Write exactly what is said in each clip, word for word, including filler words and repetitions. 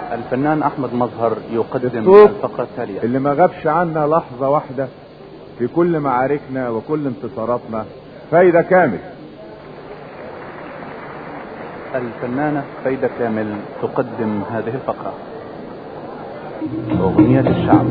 الفنان احمد مظهر يقدم الفقرة التالية. اللي ما غابش عنا لحظة واحدة في كل معاركنا وكل انتصاراتنا، فايدة كامل. الفنانة فايدة كامل تقدم هذه الفقرة، أغنية الشعب.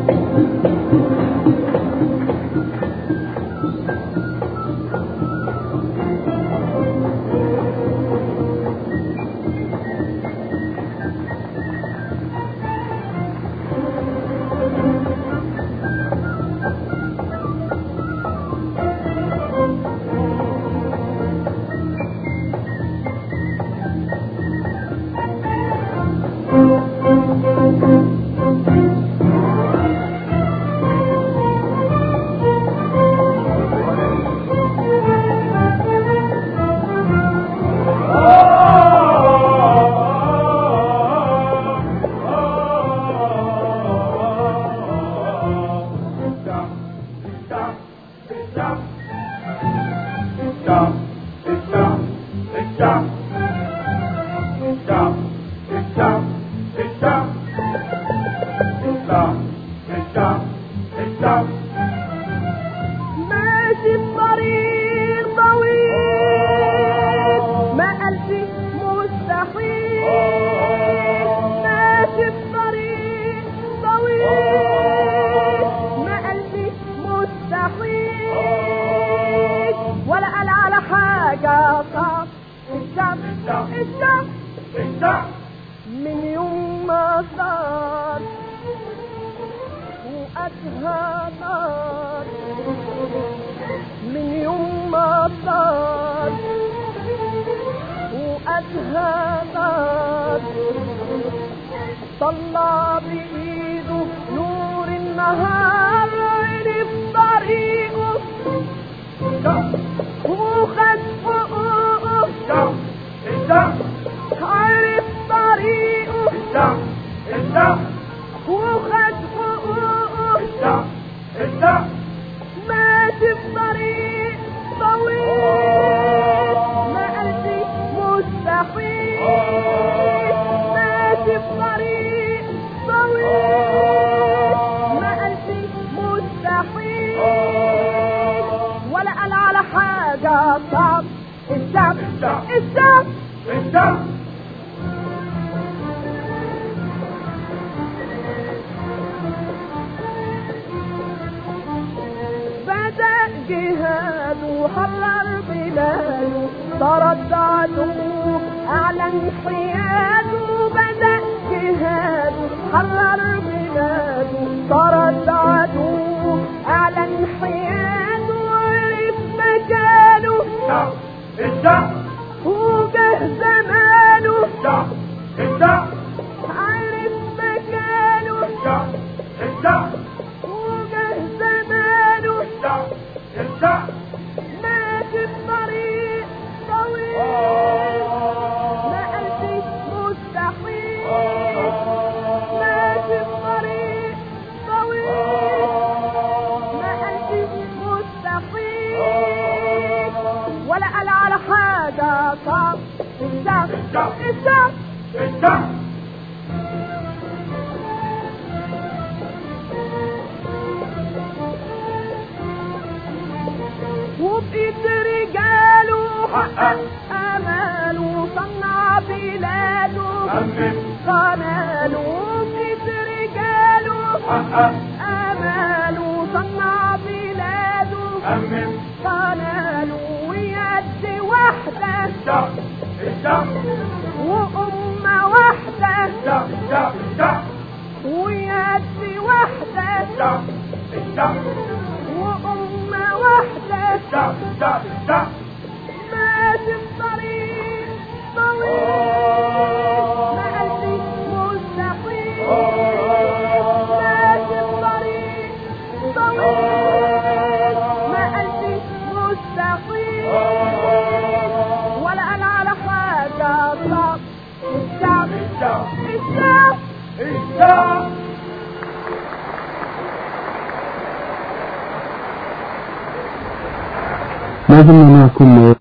ماشي بطريق طويل ما قلبي مستحيل، ماشي بطريق طويل ما قلبي مستحيل، ولا قال على حاجة صعب. الشعب الشعب الشعب من يوم ما صار وقتها نار، من يوم ما صار وقتها نار، طلع بإيده نور النهار، عرف طريقه وخد حقوقه، عرف طريقه وخد حقوقه، ماشي بطريق طويل ما قلبي مستحيل، ماشي بطريق طويل ما قلبي مستحيل، ولا قال على حاجة صعب. الشعب الشعب الشعب جهاد وحرر بلاده، طرد عدوه اعلن حياده، بدأ جهاد وحرر بلاده، طرد عدوه اعلن حياده، وعرف مكانه وجه زمانه، عرف مكانه وجه زمانه، ماشي بطريق طويل ما قلبي مستحيل، ماشي بطريق طويل ما قلبي مستحيل، ولا قال على حاجة صعب. الشعب الشعب الشعب وبقيت رجاله حقق اماله، صنع بلاده قناله، وبقيت رجاله حقق اماله، صنع بلاده قناله، ويد واحدة وأمة واحدة ويد واحدة وأمة واحدة، ماشي بطريق طويل ما قلبي مستحيل، ماشي بطريق طويل ما قلبي مستحيل، ولا قال على حاجة صعب. الشعب الشعب الشعب الشعب ما زلنا معكم